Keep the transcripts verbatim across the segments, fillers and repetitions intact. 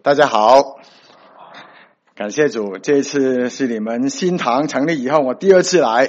大家好，感谢主，这一次是你们新堂成立以后我第二次来。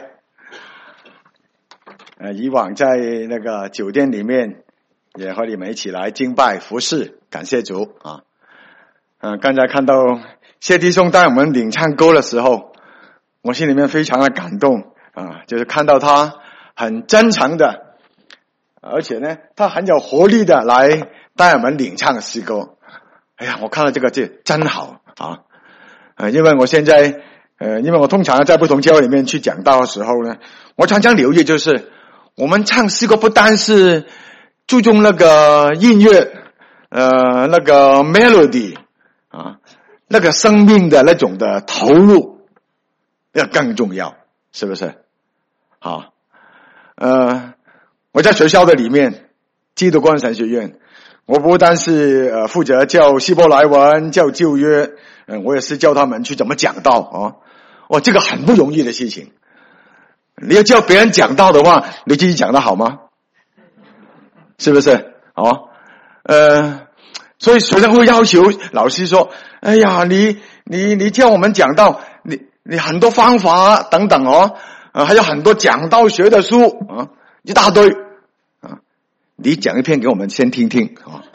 呃，以往在那个酒店里面也和你们一起来敬拜服侍，感谢主啊。嗯、呃，刚才看到谢弟兄带我们领唱歌的时候，我心里面非常的感动啊，就是看到他很真诚的，而且呢，他很有活力的来带我们领唱诗歌。哎呀，我看到这个字真好啊！呃，因为我现在呃，因为我通常在不同教会里面去讲道的时候呢，我常常留意就是我们唱诗歌不单是注重那个音乐，呃，那个 melody 啊，那个生命的那种的投入，那更重要，是不是？好，呃，我在学校的里面，基督光神学院。我不单是呃负责教希伯来文、教旧约，嗯、呃，我也是教他们去怎么讲道啊。哦，这个很不容易的事情。你要教别人讲道的话，你自己讲得好吗？是不是？哦，呃，所以学生会要求老师说：“哎呀，你你你教我们讲道，你你很多方法等等哦，呃，还有很多讲道学的书啊，一大堆。”你讲一篇给我们先听听啊，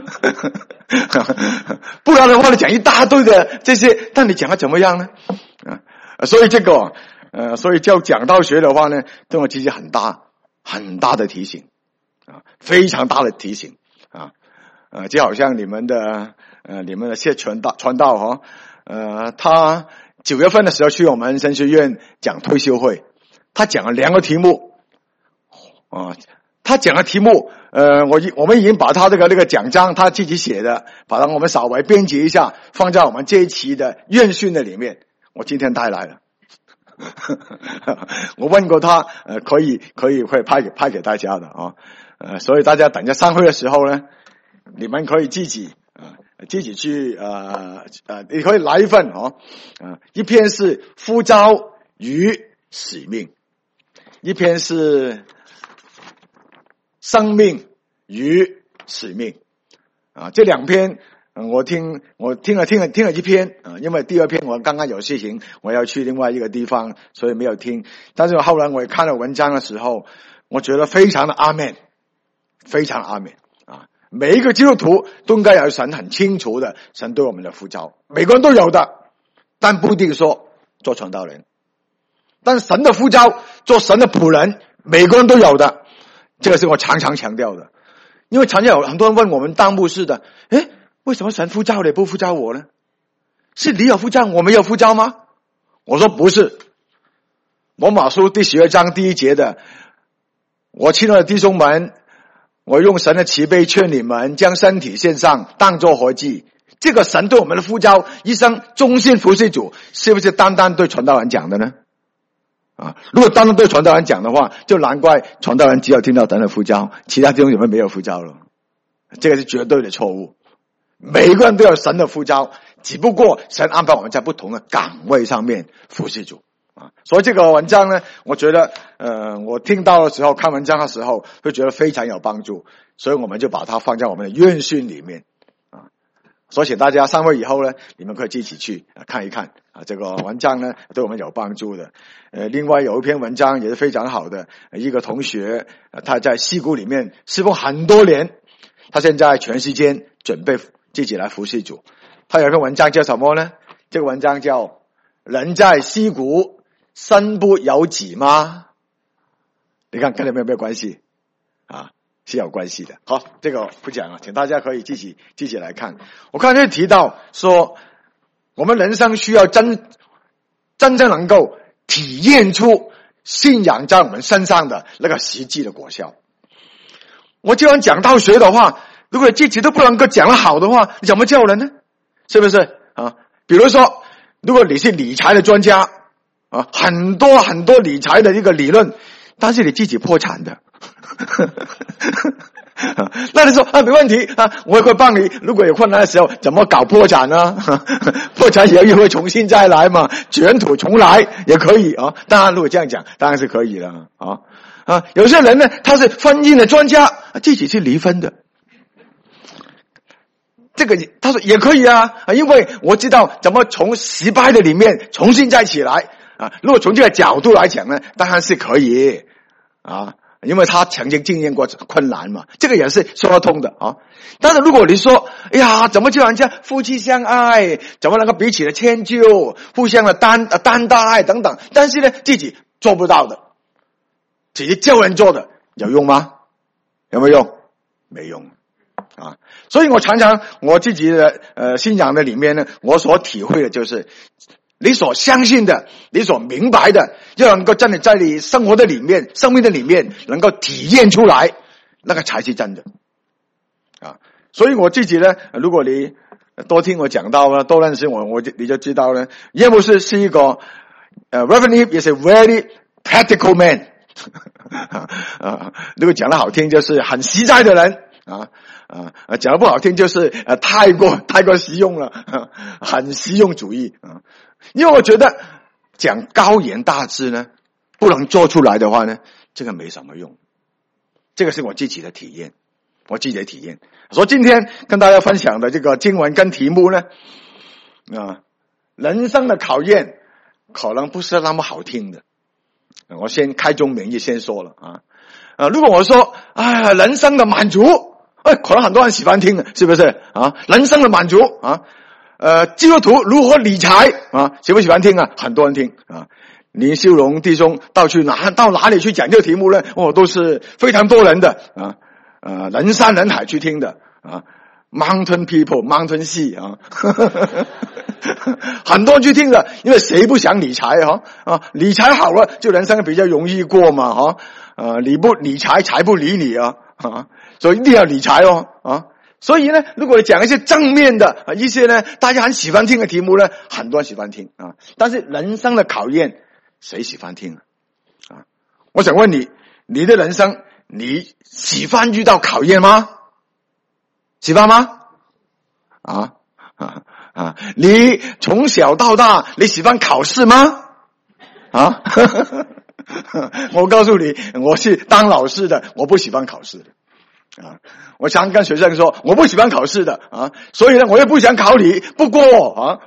不然的话你讲一大堆的这些，但你讲的怎么样呢？啊，所以这个呃，所以教讲道学的话呢，对我其实很大很大的提醒啊，非常大的提醒啊，呃，就好像你们的呃你们的谢传道传道哈，呃，他九月份的时候去我们神学院讲退休会，他讲了两个题目啊。他讲的题目，呃，我我们已经把他这个那个奖章他自己写的，把它我们稍微编辑一下，放在我们这一期的院训的里面。我今天带来了，我问过他，呃，可以可以会派给派给大家的啊，呃，所以大家等着上会的时候呢，你们可以自己啊、呃、自己去呃呃，你可以来一份哦，啊、呃，一篇是呼召与使命，一篇是生命与使命啊，这两篇，嗯，我听我听了听了听了一篇啊，因为第二篇我刚刚有事情，我要去另外一个地方，所以没有听。但是后来我也看了文章的时候，我觉得非常的阿们，非常的阿们啊！每一个基督徒都应该有神很清楚的神对我们的呼召，每个人都有的，但不一定说做传道人，但是神的呼召做神的仆人，每个人都有的。这个是我常常强调的，因为常常有很多人问我们当牧师的，诶，为什么神呼召你不呼召我呢？是你有呼召我没有呼召吗？我说不是。罗马书第十二章第一节的，我亲爱的弟兄们，我用神的慈悲劝你们，将身体献上当作活祭。这个神对我们的呼召，一生忠心服侍主，是不是单单对传道人讲的呢？啊，如果单单对传道人讲的话，就难怪传道人只有听到神的呼召，其他弟兄姊妹没有呼召了。这个是绝对的错误。每一个人都有神的呼召，只不过神安排我们在不同的岗位上面服侍主啊。所以这个文章呢，我觉得呃，我听到的时候，看文章的时候，会觉得非常有帮助，所以我们就把它放在我们的院训里面啊。所以请大家上会以后呢，你们可以一起去看一看啊，这个文章呢对我们有帮助的。呃，另外有一篇文章也是非常好的，一个同学他在矽谷里面侍奉很多年，他现在全时间准备自己来服侍主。他有一篇文章叫什么呢？这个文章叫人在矽谷身不由己吗？你看跟你们有没有关系啊？是有关系的。好，这个不讲了，请大家可以自己自己来看。我刚才提到说，我们人生需要真真正能够体验出信仰在我们身上的那个实际的果效。我既然讲道学的话，如果自己都不能够讲得好的话，你怎么教人呢？是不是啊？比如说，如果你是理财的专家啊，很多很多理财的一个理论，但是你自己破产的，那你说啊，没问题啊，我也会帮你。如果有困难的时候，怎么搞破产呢？破产以后又会重新再来嘛，卷土重来也可以啊。当然，如果这样讲，当然是可以了啊啊。有些人呢，他是婚姻的专家，自己是离婚的。 这个他说也可以啊，因为我知道怎么从失败的里面重新再起来啊。如果从这个角度来讲呢，当然是可以啊，因为他曾经经验过困难嘛，这个也是说得通的啊。但是如果你说，哎呀，怎么就人家夫妻相爱，怎么能够彼此的迁就，互相的担呃担待等等，但是呢自己做不到的，自己叫人做的，有用吗？有没有用？没用啊！所以我常常我自己的呃信仰的里面呢，我所体会的就是，你所相信的，你所明白的，要能够真的在你生活的里面、生命的里面能够体验出来，那个才是真的啊！所以我自己呢，如果你多听我讲到了，多认识我，我就你就知道呢，耶牧师是一个呃 Reverend is a very practical man 啊，如果讲得好听就是很实在的人啊啊，讲得不好听就是呃太过太过实用了，啊，很实用主义啊。因为我觉得讲高言大志呢，不能做出来的话呢，这个没什么用。这个是我自己的体验，我自己的体验。所以今天跟大家分享的这个经文跟题目呢，啊，人生的考验可能不是那么好听的。我先开宗明义先说了啊，啊，如果我说啊，人生的满足，哎，可能很多人喜欢听的，是不是啊？人生的满足啊。呃，基督徒如何理财啊？喜不喜欢听啊？很多人听啊。林秀荣弟兄到去哪到哪里去讲这个题目呢？哦，都是非常多人的啊，呃，人山人海去听的啊。Mountain people, mountain sea 啊，很多人去听的，因为谁不想理财哈啊？理财好了，就人生比较容易过嘛哈。呃，理不理财，财不理你啊啊，所以一定要理财哦啊。所以呢，如果讲一些正面的啊，一些呢大家很喜欢听的题目呢，很多人喜欢听啊。但是人生的考验，谁喜欢听啊？啊，我想问你，你的人生你喜欢遇到考验吗？喜欢吗？啊啊啊！你从小到大你喜欢考试吗？啊？我告诉你，我是当老师的，我不喜欢考试的。啊，我常跟学生说，我不喜欢考试的啊，所以呢，我也不想考你，不过啊，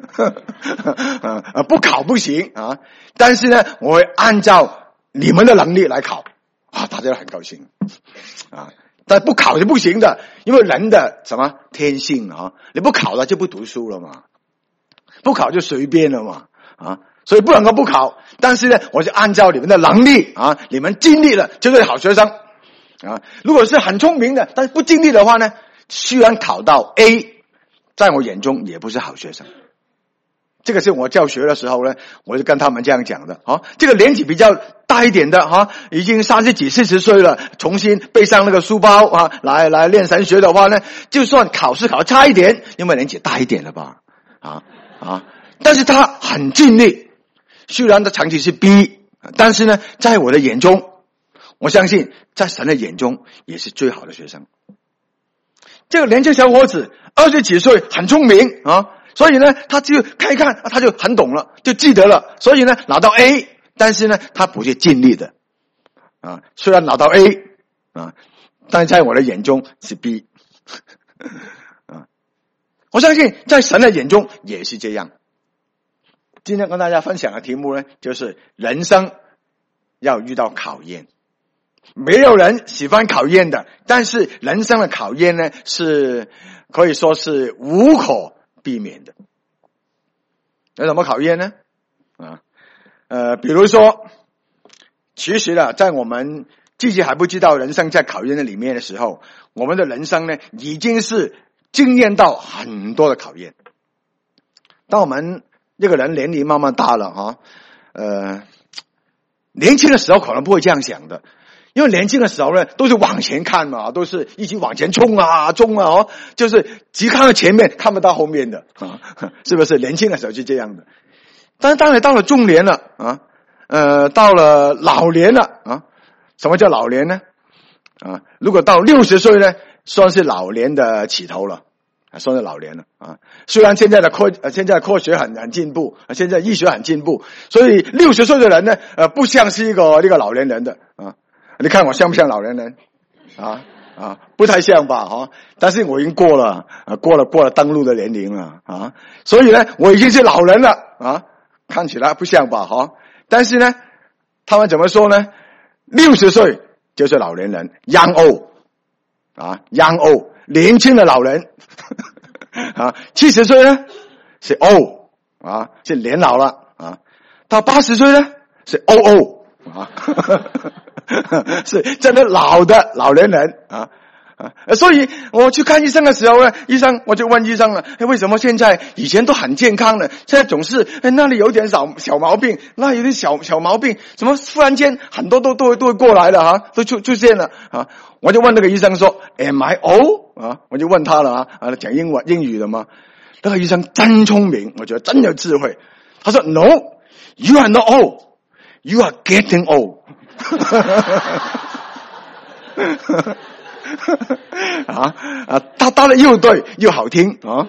啊，不考不行啊，但是呢，我会按照你们的能力来考啊，大家都很高兴啊，但不考就不行的，因为人的什么天性啊，你不考了就不读书了嘛，不考就随便了嘛啊，所以不能够不考，但是呢，我就按照你们的能力啊，你们尽力了就是好学生。啊，如果是很聪明的，但是不尽力的话呢，虽然考到 A， 在我眼中也不是好学生。这个是我教学的时候呢，我就跟他们这样讲的啊。这个年纪比较大一点的哈，已经三十几、四十岁了，重新背上那个书包啊，来来练神学的话呢，就算考试考差一点，因为年纪大一点了吧，啊啊，但是他很尽力，虽然他成绩是 B， 但是呢，在我的眼中。我相信在神的眼中也是最好的学生。这个年轻小伙子二十几岁，很聪明啊，所以呢他就看一看他就很懂了，就记得了，所以呢拿到 A， 但是呢他不是尽力的啊，虽然拿到 A 啊，但在我的眼中是 B 啊。我相信在神的眼中也是这样。今天跟大家分享的题目呢，就是人生要遇到考验。没有人喜欢考验的，但是人生的考验呢，是可以说是无可避免的。有什么考验呢？啊，呃，比如说，其实呢，在我们自己还不知道人生在考验的里面的时候，我们的人生呢，已经是经验到很多的考验。当我们这个人年龄慢慢大了哈，呃，年轻的时候可能不会这样想的。因为年轻的时候呢，都是往前看嘛，都是一起往前冲啊，冲啊，哦，就是只看到前面，看不到后面的啊，是不是？年轻的时候是这样的。但是当然到了中年了啊，呃，到了老年了啊，什么叫老年呢？啊，如果到六十岁呢，算是老年的起头了，算是老年了啊。虽然现在的科呃现在的科学很很进步，现在医学很进步，所以六十岁的人呢，呃，不像是一个这个老年人的啊。你看我像不像老年人？啊啊，不太像吧哈、啊？但是我已经过了啊，过了过了登录的年龄了啊，所以呢，我已经是老人了啊，看起来不像吧哈、啊？但是呢，他们怎么说呢？六十岁就是老年人 ，young old 啊 ，young old 年轻的老人啊，七十岁呢是 old 啊，是年老了啊，到八十岁呢是 old old 啊。是真的老的老年人啊啊！所以我去看医生的时候呢，医生我就问医生了，哎，为什么现在以前都很健康的，现在总是哎那里有点小小毛病，那有点小小毛病，怎么忽然间很多都都会都会过来了啊，都出出现了啊！我就问那个医生说 ，Am I old？ 啊，我就问他了啊啊，讲英文英语的嘛。那个医生真聪明，我觉得真有智慧。他说 ，No，you are not old， you are getting old。啊啊，他答的又对又好听啊，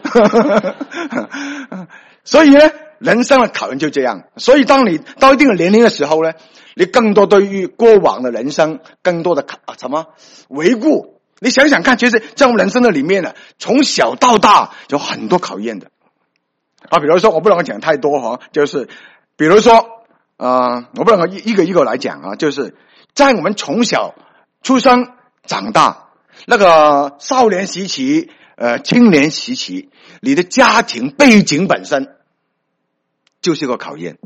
所以呢，人生的考验就这样。所以当你到一定的年龄的时候呢，你更多对于过往的人生更多的考什么回顾。你想想看，其实在我们人生的里面呢，从小到大有很多考验的啊。比如说，我不能讲太多哈，就是比如说。呃，我不能一一个一个来讲啊，就是在我们从小出生长大那个少年时期、呃青年时期，你的家庭背景本身就是一个考验，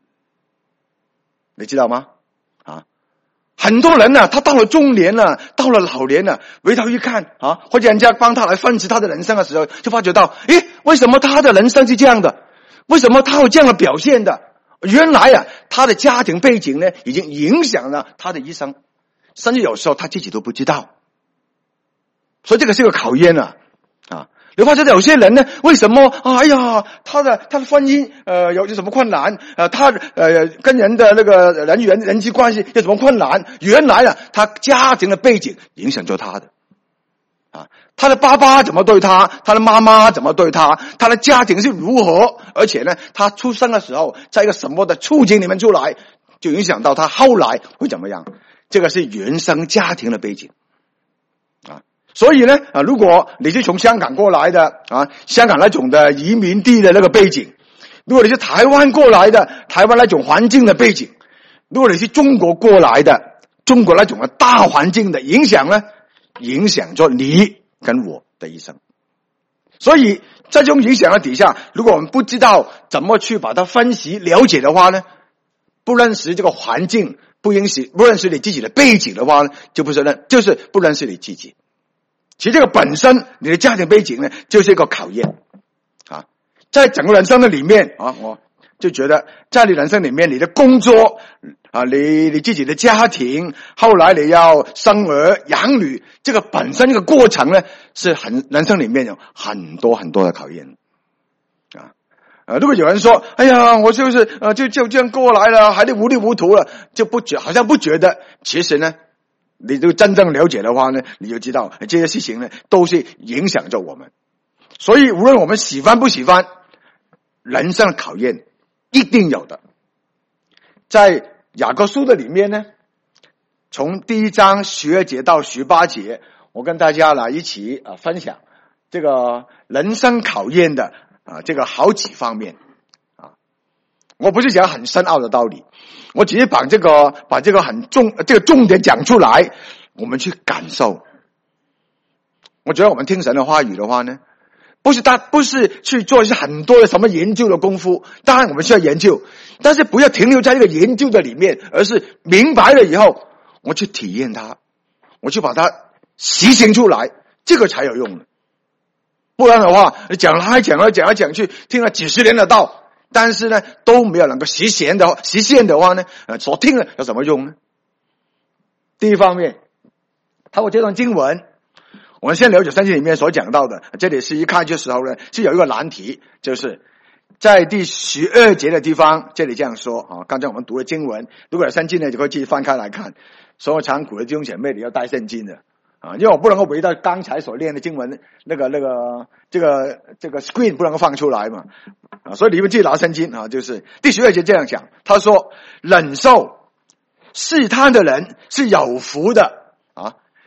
你知道吗？啊，很多人呢、啊，他到了中年了，到了老年了，回头一看啊，或者人家帮他来分析他的人生的时候，就发觉到，诶，为什么他的人生是这样的？为什么他有这样的表现的？原来啊，他的家庭背景呢，已经影响了他的一生，甚至有时候他自己都不知道。所以这个是个考验啊！啊，你发觉有些人呢，为什么？哎呀，他的他的婚姻呃有什么困难？呃，他呃跟人的那个人缘人际关系有什么困难？原来啊，他家庭的背景影响着他的。啊，他的爸爸怎么对他，他的妈妈怎么对他，他的家庭是如何，而且呢，他出生的时候在一个什么的处境里面出来，就影响到他后来会怎么样。这个是原生家庭的背景啊。所以呢啊，如果你是从香港过来的啊，香港那种的移民地的那个背景，如果你是台湾过来的，台湾那种环境的背景，如果你是中国过来的，中国那种的大环境的影响呢，影响着你跟我的一生。所以在这种影响的底下，如果我们不知道怎么去把它分析了解的话呢，不认识这个环境，不认识不认识你自己的背景的话呢，就不是认就是不认识你自己。其实这个本身你的家庭背景呢，就是一个考验啊。在整个人生的里面啊，我就觉得在你人生里面，你的工作啊，你你自己的家庭，后来你要生儿养女，这个本身这个过程呢，是很人生里面有很多很多的考验啊。呃，如果有人说，哎呀，我就是呃就就这样过来了，还得糊里糊涂了，就不觉好像不觉得，其实呢，你就真正了解的话呢，你就知道这些事情呢，都是影响着我们。所以无论我们喜欢不喜欢，人生的考验一定有的。在雅各书的里面呢，从第一章十二节到十八节，我跟大家来一起啊分享这个人生考验的啊这个好几方面啊。我不是讲很深奥的道理，我只是把这个把这个很重这个重点讲出来，我们去感受。我觉得我们听神的话语的话呢，不是他不是去做一些很多的什么研究的功夫，当然我们需要研究，但是不要停留在这个研究的里面，而是明白了以后，我去体验它，我去把它实行出来，这个才有用的。不然的话，你讲来讲来讲来讲去，听了几十年的道，但是呢都没有能够实现的实现的话呢，呃，所听了有什么用呢？第一方面，透过这段经文，我们先了解圣经里面所讲到的，这里是一看的时候呢，是有一个难题，就是在第十二节的地方，这里这样说啊。刚才我们读的经文，如果有圣经呢，就可以继续翻开来看。所有常苦的弟兄姐妹，你要带圣经的啊，因为我不能够回到刚才所念的经文，那个那个这个这个 screen 不能够放出来嘛啊，所以你们自己拿圣经啊。就是第十二节这样讲，他说：忍受试探的人是有福的啊，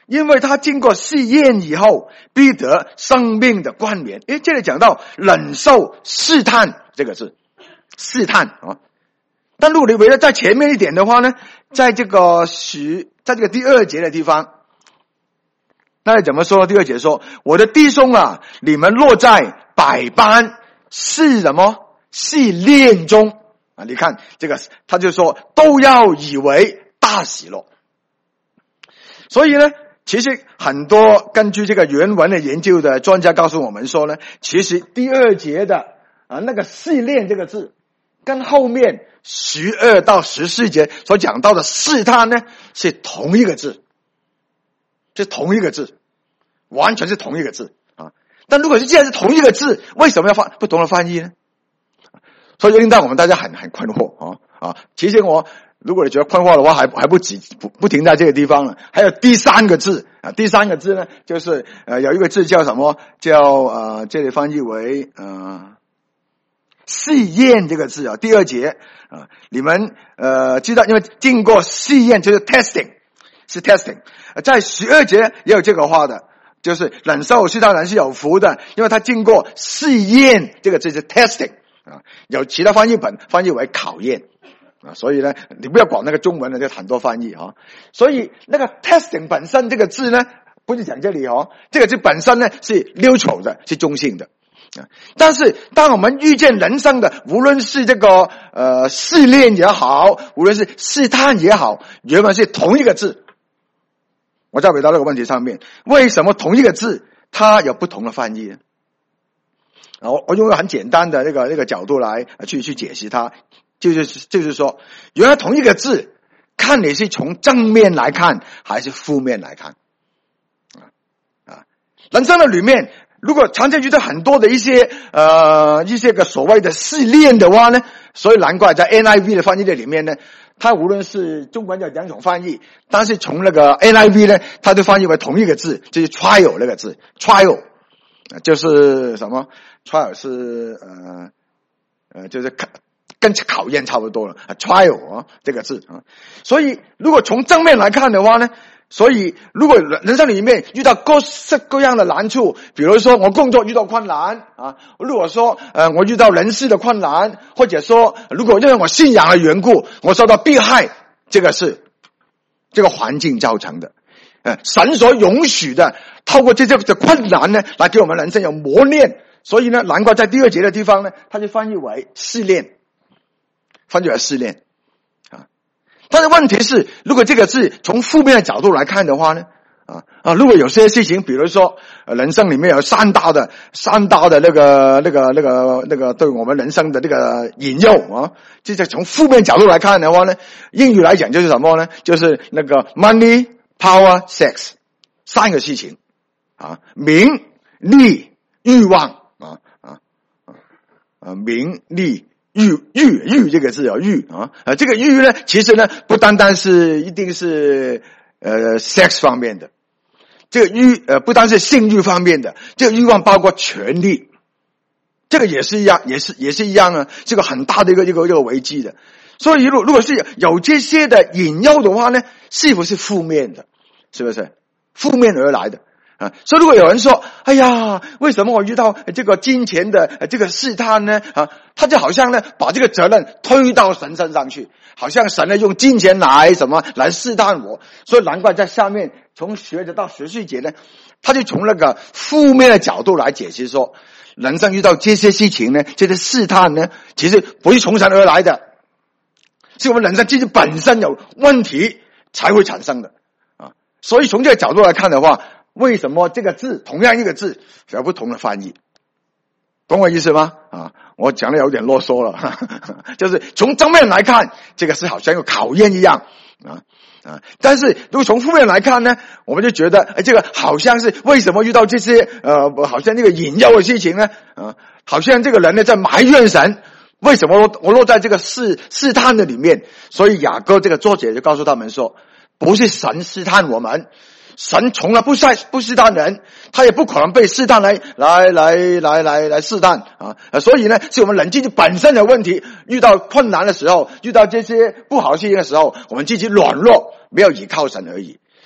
因为他经过试验以后，必得生命的冠冕。诶，这里讲到忍受试探这个字，试探啊。但如果你围了在前面一点的话呢，在这个十，在这个第二节的地方，那怎么说？第二节说：“我的弟兄啊，你们落在百般试什么试炼中啊？”你看这个，他就说都要以为大喜乐。所以呢，其实很多根据这个原文的研究的专家告诉我们说呢，其实第二节的啊那个试炼这个字，跟后面十二到十四节所讲到的试探呢，是同一个字，是同一个字，完全是同一个字啊。但如果是既然是同一个字，为什么要翻不同的翻译呢？所以令到我们大家很很困惑啊啊！其实我如果你觉得困惑的话，还还不止不不停在这个地方了。还有第三个字啊，第三个字呢，就是呃有一个字叫什么？叫呃这里翻译为呃试验这个字啊。第二节啊，你们呃知道，因为经过试验就是 testing， 是 testing。在十二节也有这个话的，就是忍受试探人是有福的，因为他经过试验这个字是 testing 啊。有其他翻译本翻译为考验。啊，所以呢，你不要管那个中文的，就很多翻译啊。所以那个 testing 本身这个字呢，不是讲这里哦，这个字本身呢是 neutral 的，是中性的。啊，但是当我们遇见人生的，无论是这个呃试炼也好，无论是试探也好，原本是同一个字。我再回到那个问题上面，为什么同一个字它有不同的翻译呢？啊，我我用一个很简单的那个那个角度来去去解释它。就是就是说，原来同一个字，看你是从正面来看还是负面来看，啊啊，人生的里面，如果常常遇到很多的一些呃一些个所谓的试炼的话呢，所以难怪在 N I V 的翻译的里面呢，它无论是中文有两种翻译，但是从那个 N I V 呢，它都翻译为同一个字，就是 trial 那个字 ，trial 就是什么 ？trial 是呃呃就是看。跟考验差不多了 ，trial 啊这个字啊，所以如果从正面来看的话呢，所以如果人生里面遇到各式各样的难处，比如说我工作遇到困难啊，如果说呃我遇到人事的困难，或者说如果因为我信仰的缘故我受到迫害，这个是这个环境造成的，呃神所允许的，透过这些的困难呢，来给我们人生有磨练，所以呢，难怪在第二节的地方呢，它就翻译为试炼。翻译为试炼啊，但是问题是，如果这个字从负面的角度来看的话呢，啊啊，如果有些事情，比如说呃，人生里面有三大的三大的那个那个那个那个对我们人生的这个引诱啊，这是从负面角度来看的话呢，英语来讲就是什么呢？就是那个 money, power, sex 三个事情啊，名利欲望啊啊啊，名利。欲欲欲这个字啊，欲啊，呃，这个欲呢，其实呢，不单单是一定是呃 sex 方面的，这个欲呃不单是性欲方面的，这个欲望包括权利，这个也是一样，也是也是一样啊，这个很大的一个一个一个危机的。所以，如如果是有这些的引诱的话呢，是不是负面的？是不是负面而来的？啊，所以如果有人说，哎呀，为什么我遇到这个金钱的这个试探呢？啊，他就好像呢把这个责任推到神身上去，好像神呢用金钱来什么来试探我，所以难怪在下面从学着到十四节呢，他就从那个负面的角度来解释说，人生遇到这些事情呢，这些试探呢，其实不是从神而来的，是我们人生其实本身有问题才会产生的啊。所以从这个角度来看的话，为什么这个字同样一个字有不同的翻译？懂我意思吗？啊，我讲的有点啰嗦了，呵呵，就是从正面来看，这个是好像有考验一样啊啊，但是如果从负面来看呢，我们就觉得，哎，这个好像是为什么遇到这些呃，好像这个引诱的事情呢？啊，好像这个人呢在埋怨神，为什么我我落在这个试试探的里面？所以雅各这个作者就告诉他们说，不是神试探我们。神从来不试不试探人，他也不可能被试探来来来来来来试探啊！所以呢，是我们人自己本身的问题。遇到困难的时候，遇到这些不好的事情的时候，我们自己软弱，没有依靠神而已。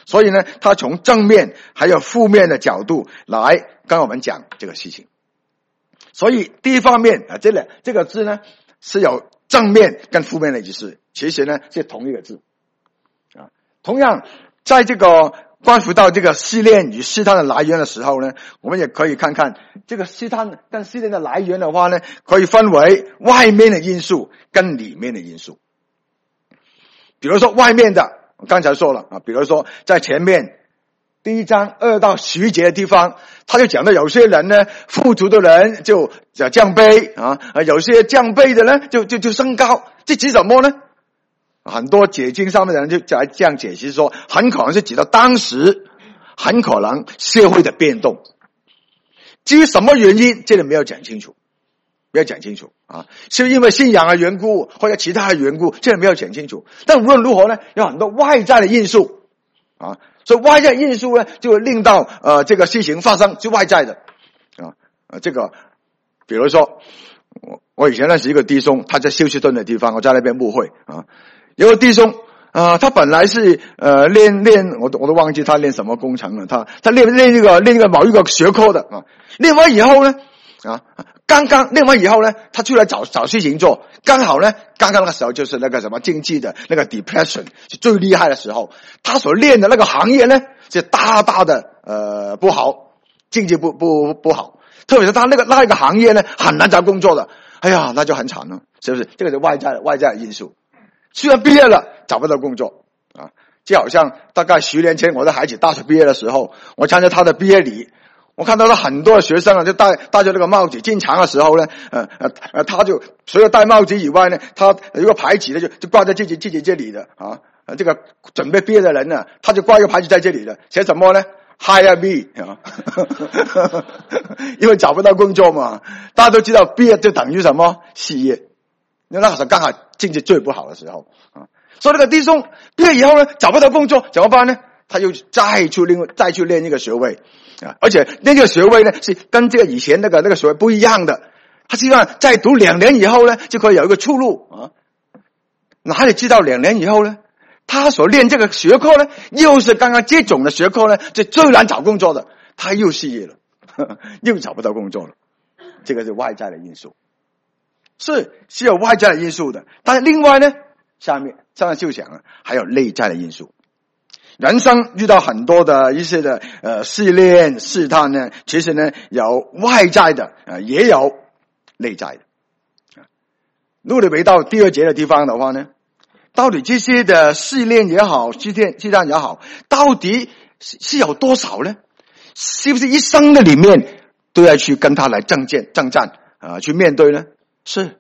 所以呢，他从正面还有负面的角度来跟我们讲这个事情。所以第一方面啊，这两这个字呢是有正面跟负面的意思，其实呢是同一个字啊。同样，在这个关乎到这个试炼与试探的来源的时候呢，我们也可以看看这个试探跟试炼的来源的话呢，可以分为外面的因素跟里面的因素。比如说外面的，我刚才说了啊，比如说在前面第一章二到十节的地方，他就讲到有些人呢，富足的人就降卑啊，有些降卑的呢就就就升高，这指什么呢？很多解经上面的人就来这样解析说，很可能是指到当时很可能社会的变动。至于什么原因，这里没有讲清楚，没有讲清楚啊，是因为信仰的缘故或者其他的缘故，这里没有讲清楚。但无论如何呢，有很多外在的因素啊，所以外在因素呢，就会令到呃这个事情发生，是外在的啊。呃，这个比如说我我以前认识一个弟兄，他在休斯顿的地方，我在那边牧会啊。有个弟兄啊、呃，他本来是呃练练，我都我都忘记他练什么工程了。他他练练一个练一个某一个学科的啊，练完以后呢啊，刚刚练完以后呢，他出来找找事情做，刚好呢，刚刚那个时候就是那个什么经济的那个 depression 是最厉害的时候，他所练的那个行业呢是大大的呃不好，经济不不不好，特别是他那个那一个行业呢很难找工作的，哎呀，那就很惨了，是不是？这个是外在外在的因素。虽然毕业了找不到工作啊，就好像大概十年前我的孩子大学毕业的时候，我参加他的毕业礼，我看到了很多学生啊，就戴戴着那个帽子进场的时候呢，呃呃呃，他就除了戴帽子以外呢，他有一个牌子呢就就挂在自己自己这里的啊，这个准备毕业的人呢，他就挂一个牌子在这里的，写什么呢 ？Hire me 啊，因为找不到工作嘛，大家都知道毕业就等于什么失业。因为那时候刚好经济最不好的时候啊，所以那个弟兄毕业以后呢，找不到工作怎么办呢？他又再去另再去练一个学位啊，而且那个学位呢是跟这个以前那个那个学位不一样的，他希望再读两年以后呢就可以有一个出路啊。哪里知道两年以后呢，他所练这个学科呢，又是刚刚这种的学科呢，就最难找工作的，他又失业了，呵呵又找不到工作了，这个是外在的因素。是是有外在的因素的，但是另外呢，下面上面就讲了，还有内在的因素。人生遇到很多的一些的呃试炼试探呢，其实呢有外在的啊、呃，也有内在的。如果你回到第二节的地方的话呢，到底这些的试炼也好，试探试探也好，到底是是有多少呢？是不是一生的里面都要去跟他来征战征战啊、呃，去面对呢？是，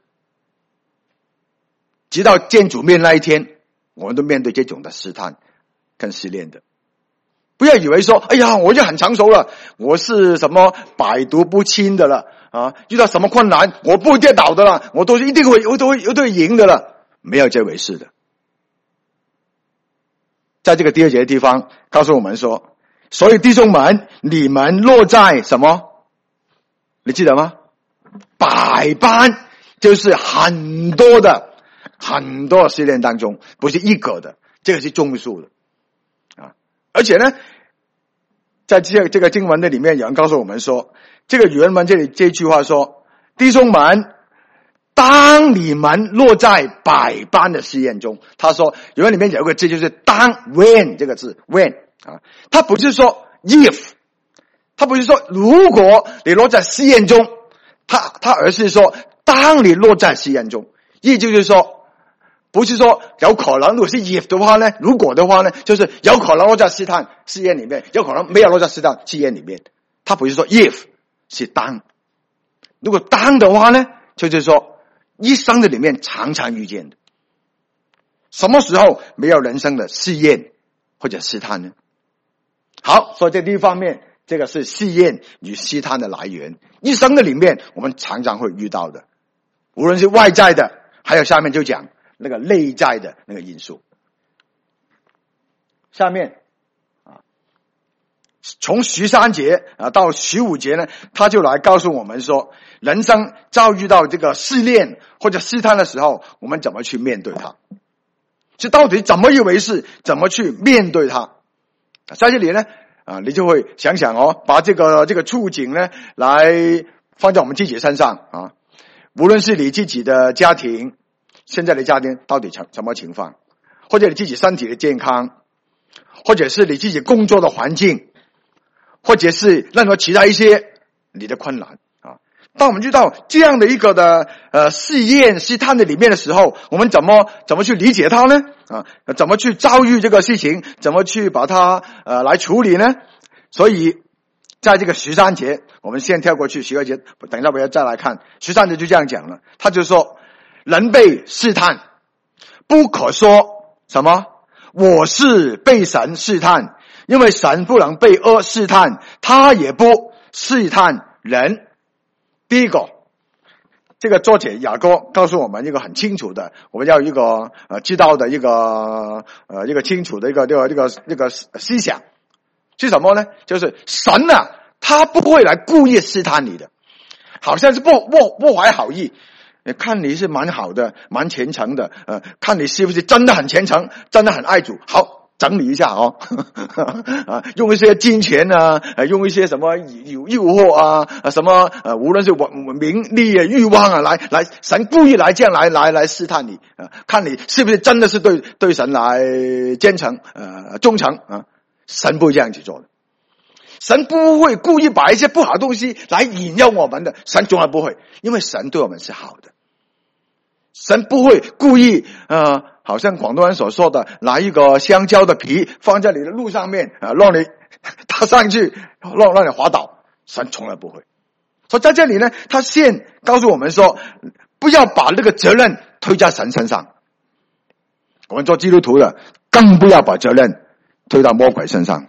直到见主面那一天，我们都面对这种的试探跟试炼的。不要以为说，哎呀，我就很成熟了，我是什么百毒不侵的了啊！遇到什么困难，我不会跌倒的了，我都是一定会，我都会，我都会赢的了，没有这回事的。在这个第二节的地方，告诉我们说，所以弟兄们，你们落在什么？你记得吗？百般。就是很多的很多的试炼当中，不是一个的，这个是众数的啊。而且呢，在这这个经文的里面，有人告诉我们说，这个原文这里这句话说，弟兄们，当你们落在百般的试验中，他说原文里面有一个字就是当 when 这个字 when 啊，他不是说 if， 他不是说如果你落在试验中，他他而是说。当你落在试验中，意思就是说，不是说有可能，如果是 if 的话呢，如果的话呢，就是有可能落在试探试验里面，有可能没有落在试探试验里面。他不是说 if， 是当。如果当的话呢，就是说一生的里面常常遇见的。什么时候没有人生的试验或者试探呢？好，所以在这一方面，这个是试验与试探的来源，一生的里面我们常常会遇到的。无论是外在的，还有下面就讲那个内在的那个因素。下面啊，从十三节啊到十五节呢，他就来告诉我们说，人生遭遇到这个试炼或者试探的时候，我们怎么去面对它？是到底怎么一回事？怎么去面对它？ 在这里呢，啊，你就会想想哦，把这个这个处境呢，来放在我们自己身上啊。无论是你自己的家庭，现在的家庭到底什么情况，或者你自己身体的健康，或者是你自己工作的环境，或者是任何其他一些你的困难啊。当我们遇到这样的一个的呃试验试探的里面的时候，我们怎么怎么去理解它呢？啊，怎么去遭遇这个事情？怎么去把它呃来处理呢？所以在这个十三节，我们先跳过去十二节，等一下我要再来看十三节就这样讲了。他就说，人被试探，不可说什么我是被神试探，因为神不能被恶试探，他也不试探人。第一个，这个作者雅各告诉我们一个很清楚的，我们要一个呃知道的一个呃一个清楚的一个这个这个这个思想是什么呢？就是神啊，他不会来故意试探你的，好像是不不不怀好意，看你是蛮好的，蛮虔诚的，呃，看你是不是真的很虔诚，真的很爱主，好。整理一下哦，啊，用一些金钱啊，用一些什么有诱惑啊，什么呃，无论是名利啊、欲望啊，来来，神故意来这样来来来试探你啊，看你是不是真的是对对神来虔诚呃忠诚啊，神不会这样子做的，神不会故意把一些不好的东西来引诱我们的，神从来不会，因为神对我们是好的，神不会故意呃。好像广东人所说的，拿一个香蕉的皮放在你的路上面啊，让你踏上去，让让你滑倒，神从来不会。所以在这里呢，他先告诉我们说，不要把那个责任推在神身上。我们做基督徒的，更不要把责任推到魔鬼身上。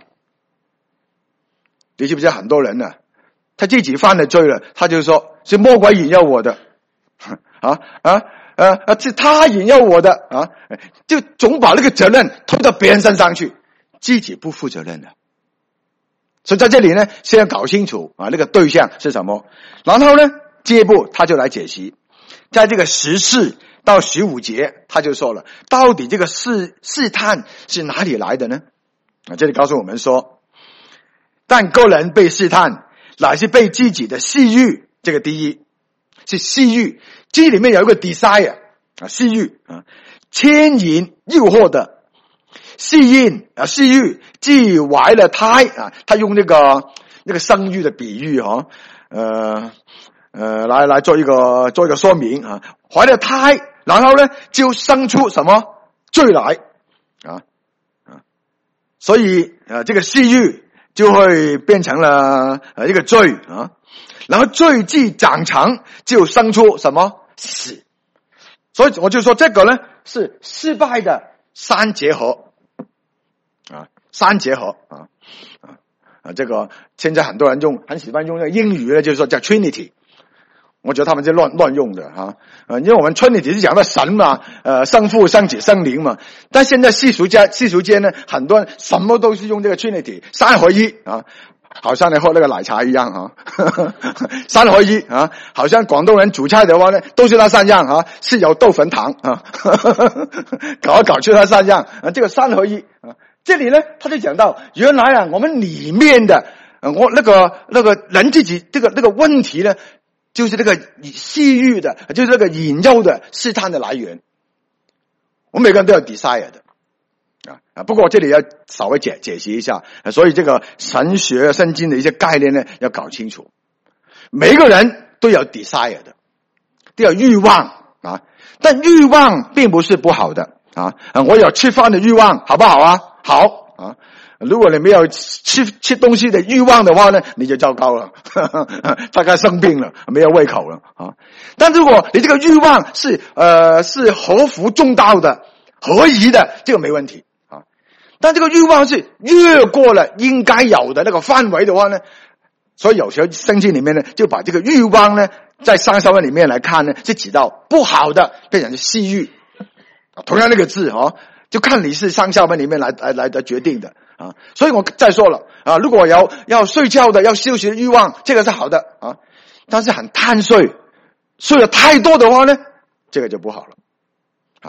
你知不知道很多人呢、啊，他自己犯了罪了，他就说是魔鬼引诱我的，啊啊。呃呃，是他引诱我的啊，就总把那个责任推到别人身上去，自己不负责任的。所以在这里呢，先要搞清楚啊，那个对象是什么。然后呢，进一步他就来解析，在这个十四到十五节，他就说了，到底这个试试探是哪里来的呢？啊，这里告诉我们说，但个人被试探，乃是被自己的私欲，这个第一是私欲。这里面有一个 desire 啊，私欲啊，牵引诱惑的吸引啊，私欲既怀了胎啊，他用那个那个生育的比喻哈、啊，呃呃，来来做一个做一个说明啊，怀了胎，然后呢就生出什么罪来啊啊，所以啊这个私欲就会变成了呃一个罪啊，然后罪既长成，就生出什么？死，所以我就说这个呢是失败的三结合啊，三结合啊啊啊！这个现在很多人用很喜欢用那个英语呢，就是说叫 Trinity， 我觉得他们是乱乱用的哈啊，因为我们 Trinity 是讲到神嘛，呃，圣父、圣子、圣灵嘛，但现在世俗家世俗间呢，很多人什么都是用这个 Trinity 三合一啊。好像你喝那个奶茶一样啊，三合一啊，好像广东人煮菜的话呢，都是那三样啊，是有豆粉糖啊，搞来搞去那三样啊，这个三合一啊，这里呢他就讲到，原来啊我们里面的，呃、我那个那个人自己这个那个问题呢，就是这个私欲的，就是这个引诱的试探的来源，我们每个人都有 desire 的。啊啊！不过我这里要稍微解解析一下，所以这个神学圣经的一些概念呢，要搞清楚。每一个人都有 desire 的，都有欲望啊，但欲望并不是不好的啊。我有吃饭的欲望，好不好啊？好啊。如果你没有吃吃东西的欲望的话呢，你就糟糕了，大概生病了，没有胃口了啊。但如果你这个欲望是呃是合乎中道的、合宜的，这个没问题。但这个欲望是越过了应该有的那个范围的话呢，所以有时候圣经里面呢，就把这个欲望呢，在上下文里面来看呢，是指到不好的，变成是私欲。同样那个字哦，就看你是上下文里面来来来的决定的啊。所以我再说了啊，如果有要睡觉的、要休息的欲望，这个是好的啊，但是很贪睡，睡了太多的话呢，这个就不好了啊。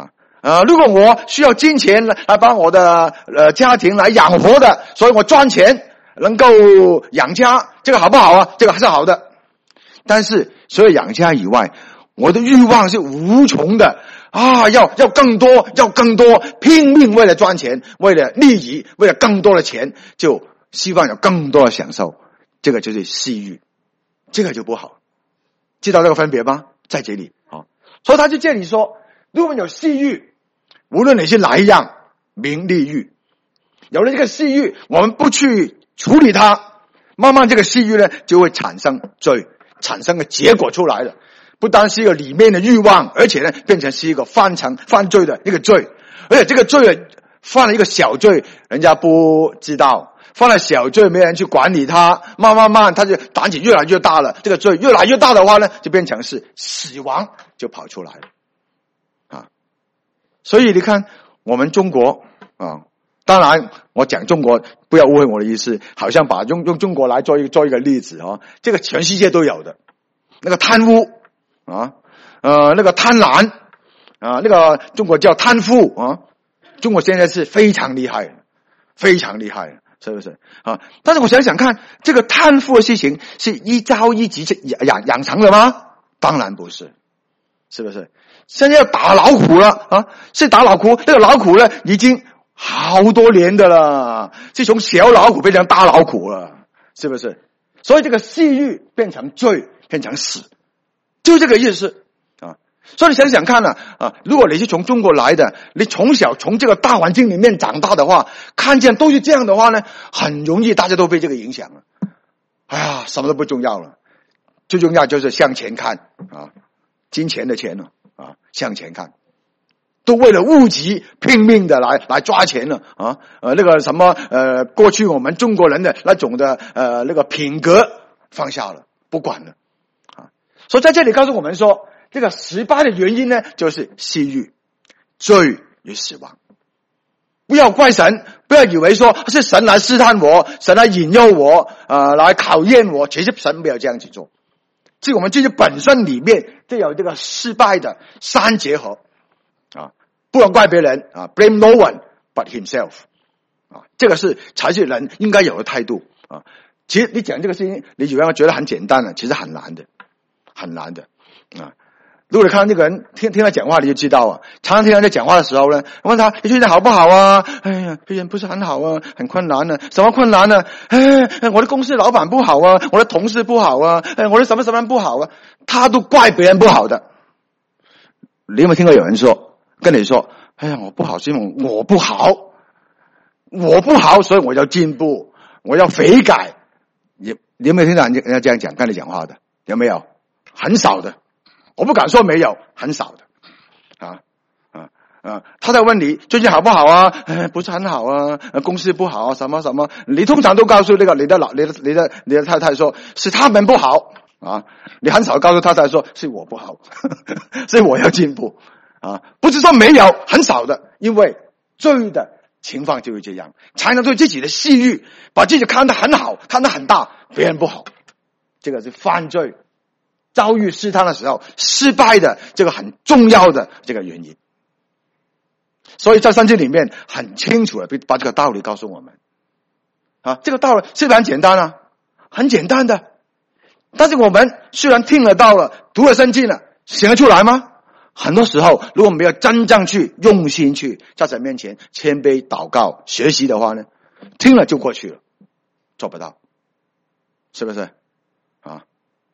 呃，如果我需要金钱来来帮我的呃家庭来养活的，所以我赚钱能够养家，这个好不好啊？这个还是好的。但是除了养家以外，我的欲望是无穷的啊，要要更多，要更多，拼命为了赚钱，为了利益，为了更多的钱，就希望有更多的享受，这个就是私欲，这个就不好。知道这个分别吗？在这里啊，所以他就这里说，如果有私欲，无论你是哪一样，名利欲，有了这个私欲，我们不去处理它，慢慢这个私欲呢就会产生罪，产生个结果出来了。不单是一个里面的欲望，而且呢变成是一个犯成犯罪的一个罪，而且这个罪犯了一个小罪，人家不知道，犯了小罪没人去管理他，慢慢慢他就胆子越来越大了，这个罪越来越大的话呢，就变成是死亡就跑出来了啊！所以你看我们中国啊，当然我讲中国不要误会我的意思，好像把用用中国来做一个做一个例子啊，这个全世界都有的，那个贪污啊，呃，那个贪婪啊，那个中国叫贪腐啊，中国现在是非常厉害，非常厉害，是不是啊？但是我想想看，这个贪腐的事情是一朝一夕养养成的吗？当然不是，是不是？现在要打老虎了啊！是打老虎，这个老虎呢，已经好多年的了，是从小老虎变成大老虎了，是不是？所以这个私欲变成罪，变成死，就这个意思啊！所以你想想看呢 啊, 啊，如果你是从中国来的，你从小从这个大环境里面长大的话，看见都是这样的话呢，很容易大家都被这个影响了。哎呀，什么都不重要了，最重要就是向前看啊，金钱的钱呢啊，向前看。都为了物质拼命的来来抓钱了啊！呃，那个什么呃，过去我们中国人的那种的呃那个品格放下了，不管了啊！所以在这里告诉我们说，这个失败的原因呢，就是私欲、罪与死亡。不要怪神，不要以为说是神来试探我，神来引诱我，呃，来考验我。其实神没有这样子做，是我们自己本身里面就有这个失败的三结合。啊，不能怪别人啊 ，blame no one but himself， 啊，这个是才是人应该有的态度啊。其实你讲这个事情，你以为觉得很简单了，其实很难的，很难的啊。如果你看到这个人听听他讲话，你就知道啊。常常听他在讲话的时候呢，问他你最近好不好啊？哎呀，最近不是很好啊，很困难呢、啊。什么困难呢、啊？哎，我的公司老板不好啊，我的同事不好啊，哎，我的什么什么不好啊，他都怪别人不好的。你有没有听过有人说？跟你说，哎呀，我不好是因为我不好，我不好，所以我要进步，我要悔改。你你有没有听到人家这样讲，跟你讲话的？有没有？很少的，我不敢说没有，很少的。啊啊啊！他在问你最近好不好啊？哎，不是很好啊，公司不好啊，什么什么？你通常都告诉那个你的老、你的、你的、你的太太说是他们不好啊，你很少告诉太太说是我不好，所以我要进步。啊，不是说没有，很少的，因为罪的情况就是这样，才能对自己的私欲，把自己看得很好，看得很大，别人不好，这个是犯罪，遭遇试探的时候失败的这个很重要的这个原因。所以在圣经里面很清楚的把这个道理告诉我们啊，这个道理是不是很简单啊？很简单的，但是我们虽然听得到了，读了圣经了，行得出来吗？很多时候，如果没有真正去用心去在神面前谦卑祷告学习的话呢，听了就过去了，做不到，是不是啊？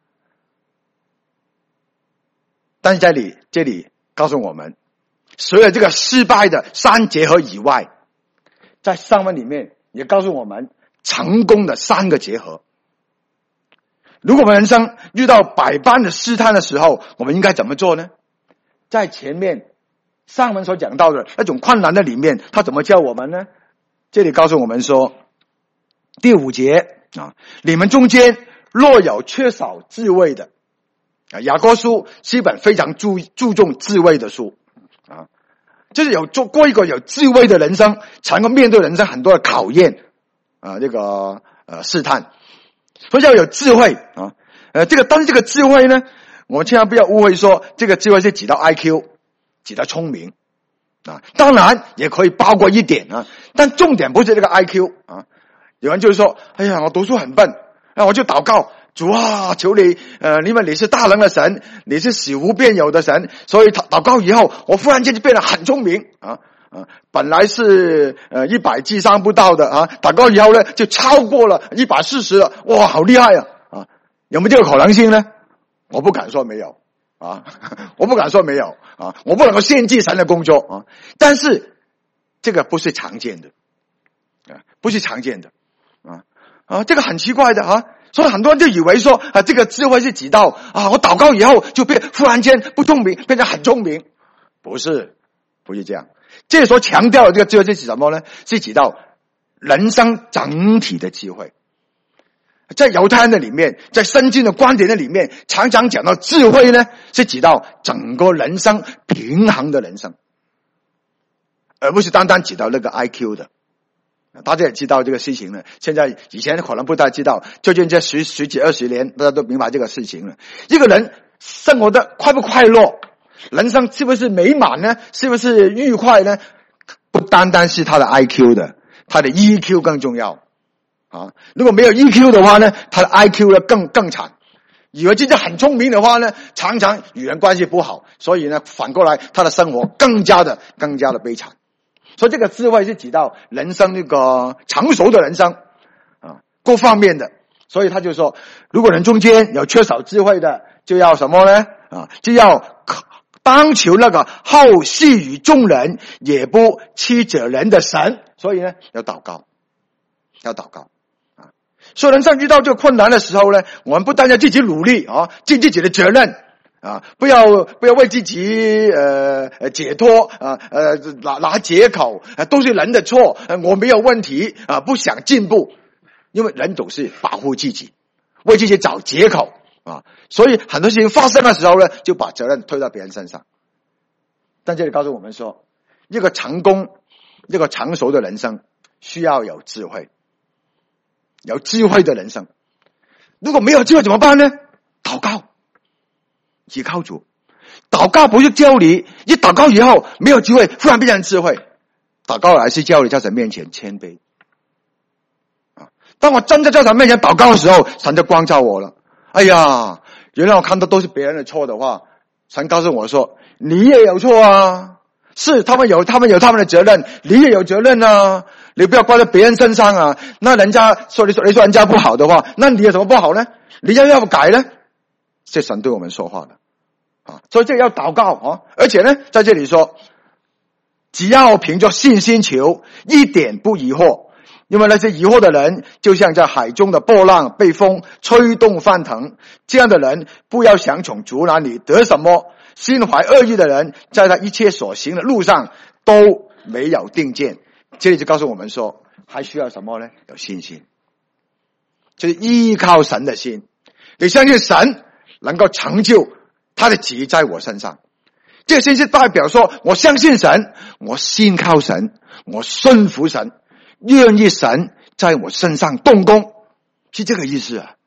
但是在里这里告诉我们，除了这个失败的三结合以外，在上文里面也告诉我们成功的三个结合。如果我们人生遇到百般的试探的时候，我们应该怎么做呢？在前面上文所讲到的那种困难的里面，他怎么教我们呢？这里告诉我们说，第五节啊，你们中间若有缺少智慧的啊，雅各书是一本非常注注重智慧的书啊，就是有做过一个有智慧的人生，才能够面对人生很多的考验啊，这个呃试探，所以要有智慧啊，呃，这个但是这个智慧呢，我们千万不要误会说这个智慧是指到 I Q， 指到聪明啊，当然也可以包括一点啊，但重点不是这个 I Q 啊。有人就说，哎呀，我读书很笨，那我就祷告，主啊，求你，呃，因为你是大能的神，你是死无变有的神，所以祷祷告以后，我忽然间就变得很聪明啊啊！本来是呃一百智商不到的啊，祷告以后呢，就超过了一百四十了，哇，好厉害啊！啊，有没有这个可能性呢？我不敢说没有啊，我不敢说没有啊，我不能够限制神的工作啊，但是这个不是常见的啊，不是常见的啊啊，这个很奇怪的啊。所以很多人就以为说啊，这个智慧是指到啊，我祷告以后就变忽然间不聪明，变成很聪明，不是，不是这样。这所强调的这个智慧是指什么呢？是指到人生整体的智慧。在犹太人的里面，在圣经的观点的里面，常常讲到智慧呢，是指到整个人生平衡的人生，而不是单单指到那个 I Q 的。大家也知道这个事情了，现在以前可能不太知道，最近这十十几二十年，大家都明白这个事情了。一个人生活的快不快乐，人生是不是美满呢？是不是愉快呢？不单单是他的 I Q 的，他的 E Q 更重要啊！如果没有 E Q 的话呢，他的 I Q 呢更更惨。以为自己很聪明的话呢，常常与人关系不好，所以呢，反过来他的生活更加的更加的悲惨。所以这个智慧是指到人生那个成熟的人生啊，各方面的。所以他就说，如果人中间有缺少智慧的，就要什么呢？啊，就要当求那个后世与众人也不欺责人的神。所以呢，要祷告，要祷告啊。所以人生遇到这个困难的时候呢，我们不但要自己努力啊，尽自己的责任。啊，不要不要为自己呃呃解脱啊呃拿拿借口啊，都是人的错，我没有问题啊，不想进步，因为人总是保护自己，为自己找借口啊，所以很多事情发生的时候呢，就把责任推到别人身上。但这里告诉我们说，一个成功、一个成熟的人生需要有智慧，有智慧的人生。如果没有智慧怎么办呢？祷告。依靠主，祷告不是教你一祷告以后没有机会忽然变成智慧，祷告还是教你在神面前谦卑啊！当我真的在神面前祷告的时候，神就光照我了。哎呀，原来我看到都是别人的错的话，神告诉我说你也有错啊，是他们有他们有他们的责任，你也有责任啊，你不要怪在别人身上啊。那人家说你说你说人家不好的话，那你有什么不好呢？你要要不改呢？是神对我们说话的啊，所以这个要祷告啊。而且呢，在这里说，只要凭着信心求，一点不疑惑，因为那些疑惑的人，就像在海中的波浪，被风吹动翻腾。这样的人，不要想从主那里得什么。心怀恶意的人，在他一切所行的路上都没有定见。这里就告诉我们说，还需要什么呢？有信心，就是依靠神的心。你相信神能够成就他的旨意在我身上，这个信息代表说，我相信神，我信靠神，我顺服神，愿意神在我身上动工，是这个意思啊。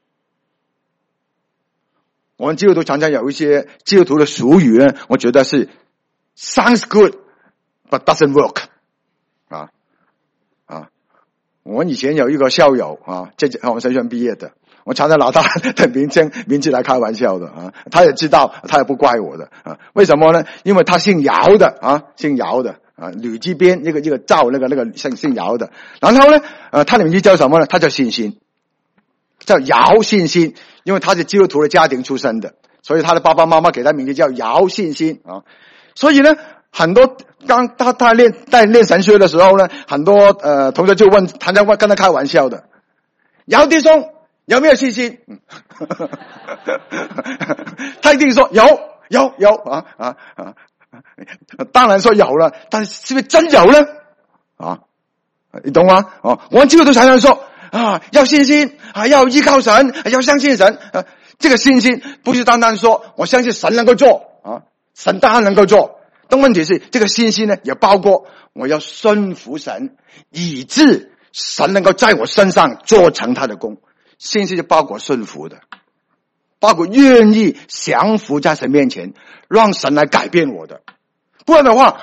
我们基督徒常常有一些基督徒的俗语呢，我觉得是 sounds good but doesn't work 啊啊！我们以前有一个校友啊，这我们神学院毕业的。我常常拿他的名称名字来开玩笑的啊，他也知道，他也不怪我的啊。为什么呢？因为他姓姚的啊，姓姚的啊，吕字边一个一个赵那个那个姓姓姚的。然后呢，呃，他的名字叫什么呢？他叫信心，叫姚信心，因为他是基督徒的家庭出身的，所以他的爸爸妈妈给他名字叫姚信心啊。所以呢，很多刚他他练在练神学的时候呢，很多呃同学就问，常常跟他开玩笑的，姚弟兄。有没有信心？他一定说有有有啊啊啊！当然说有了，但是是不是真有呢？啊，你懂吗？哦，我们基督徒常常说啊，要信心啊，要依靠神，要相信神啊。这个信心不是单单说我相信神能够做啊，神当然能够做。但问题是，这个信心呢，也包括我要顺服神，以致神能够在我身上做成他的功。信心就包括顺服的，包括愿意降服在神面前，让神来改变我的。不然的话，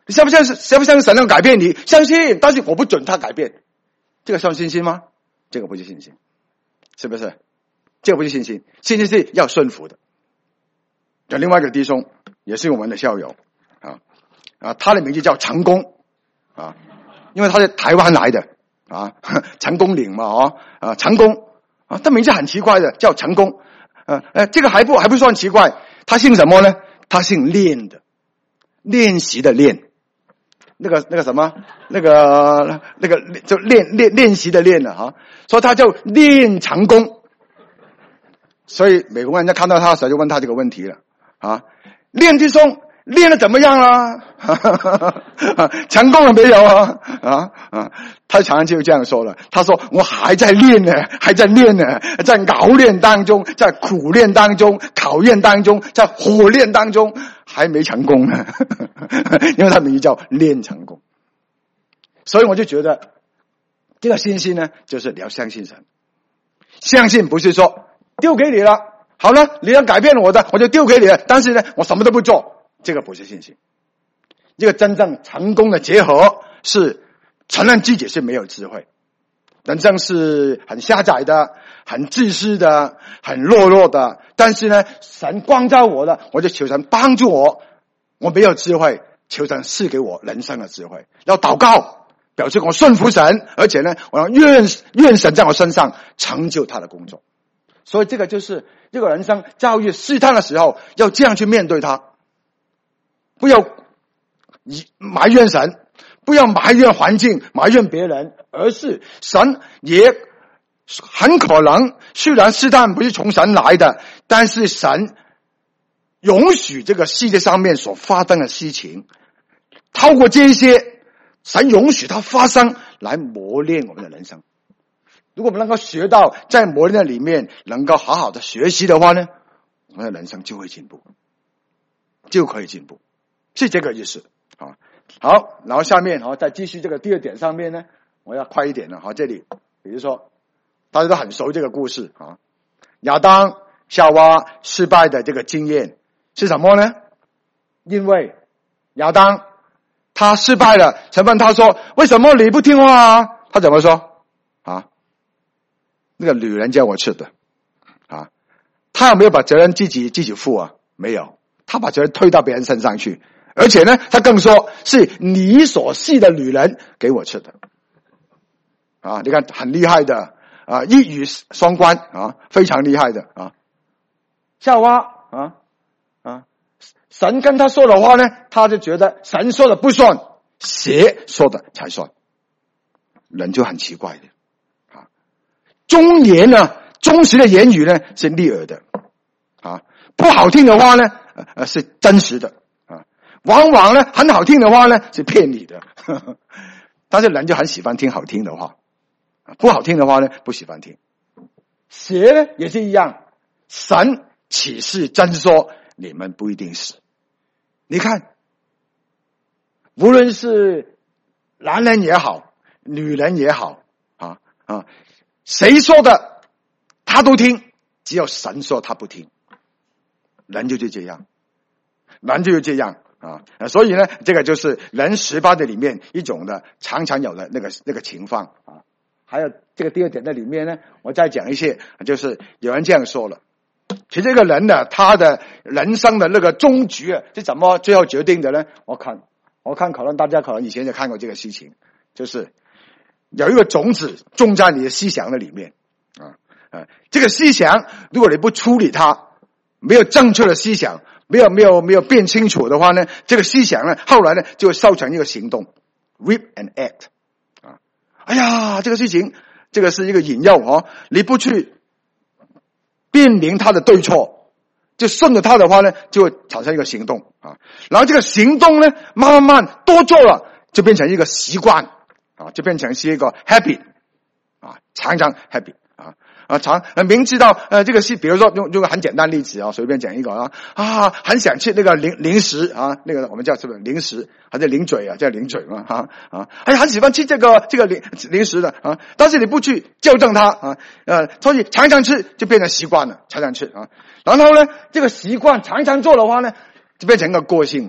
你相不相信？相不相信神能改变你？相信，但是我不准他改变。这个算信心吗？这个不是信心，是不是？这个不是信心，信心是要顺服的。有另外一个弟兄，也是我们的校友啊啊，他的名字叫成功啊，因为他是台湾来的啊，成功岭嘛哦啊，成功啊，他名字很奇怪的，叫成功。呃呃，这个还不还不算奇怪，他姓什么呢？他姓练的，练习的练，那个那个什么，那个那个就练练练习的练了哈，所以他叫练成功。所以美国人家看到他的时候就问他这个问题了啊，练弟兄练得怎么样啊？成功了没有啊？啊啊！他常常就这样说了。他说：“我还在练呢，还在练呢，在熬练当中，在苦练当中，考验当中，在火炼当中，还没成功呢。”因为他名字叫练成功。所以我就觉得，这个信心呢，就是你要相信神。相信不是说丢给你了，好了，你要改变我的，我就丢给你了。但是呢，我什么都不做，这个不是信心。这个真正成功的结合是承认自己是没有智慧，人生是很狭窄的，很自私的，很懦弱的。但是呢，神光照我的，我就求神帮助我。我没有智慧，求神赐给我人生的智慧。要祷告，表示我顺服神，而且呢，我要愿愿神在我身上成就他的工作。所以这个就是这个人生遭遇试探的时候，要这样去面对它，不要埋怨神，不要埋怨环境，埋怨别人，而是神也很可能，虽然试探不是从神来的，但是神容许这个世界上面所发生的事情，透过这些，神容许它发生来磨练我们的人生。如果我们能够学到在磨练的里面能够好好的学习的话呢，我们的人生就会进步，就可以进步，是这个意思啊。好，然后下面好再继续这个第二点上面呢，我要快一点了。好，这里比如说大家都很熟这个故事啊，亚当夏娃失败的这个经验是什么呢？因为亚当他失败了，神问他说：“为什么你不听话啊？”他怎么说啊？那个女人叫我吃的啊，他有没有把责任自己自己负啊？没有，他把责任推到别人身上去，而且呢，他更说是你所系的女人给我吃的啊！你看很厉害的啊，一语双关啊，非常厉害的啊。夏娃啊啊，神跟他说的话呢，他就觉得神说的不算，邪说的才算，人就很奇怪的。忠言呢，忠实的言语呢是逆耳的啊，不好听的话呢呃是真实的啊，往往呢很好听的话呢是骗你的，呵呵，但是人就很喜欢听好听的话，不好听的话呢不喜欢听。邪呢也是一样，神岂是真说，你们不一定是。你看，无论是男人也好，女人也好啊啊。谁说的他都听，只有神说他不听，人就就这样，人就就这样啊！所以呢，这个就是人十八的里面一种的常常有的那个那个情况啊。还有这个第二点的里面呢，我再讲一些，就是有人这样说了，其实这个人呢，他的人生的那个终局啊，是怎么最后决定的呢？我看，我看可能大家可能以前就看过这个事情，就是有一个种子种在你的思想的里面啊啊，这个思想如果你不处理它，没有正确的思想，没有没有没有变清楚的话呢，这个思想呢，后来呢就会造成一个行动 ，reap and act 啊，哎呀，这个事情这个是一个引诱哦，你不去辨明它的对错，就顺着它的话呢，就会产生一个行动啊，然后这个行动呢，慢慢慢多做了，就变成一个习惯。啊，就变成是一个 happy 啊，常常 happy 啊啊，常明知道呃这个是，比如说用用个很简单例子啊，随便讲一个啊啊，很想吃那个零零食啊，那个我们叫什么零食，还是零嘴啊，叫零嘴嘛啊啊，哎呀，很喜欢吃这个这个零零食的啊，但是你不去纠正它啊，呃，所以常常吃就变成习惯了，常常吃啊，然后呢，这个习惯常常做的话呢，就变成一个个性了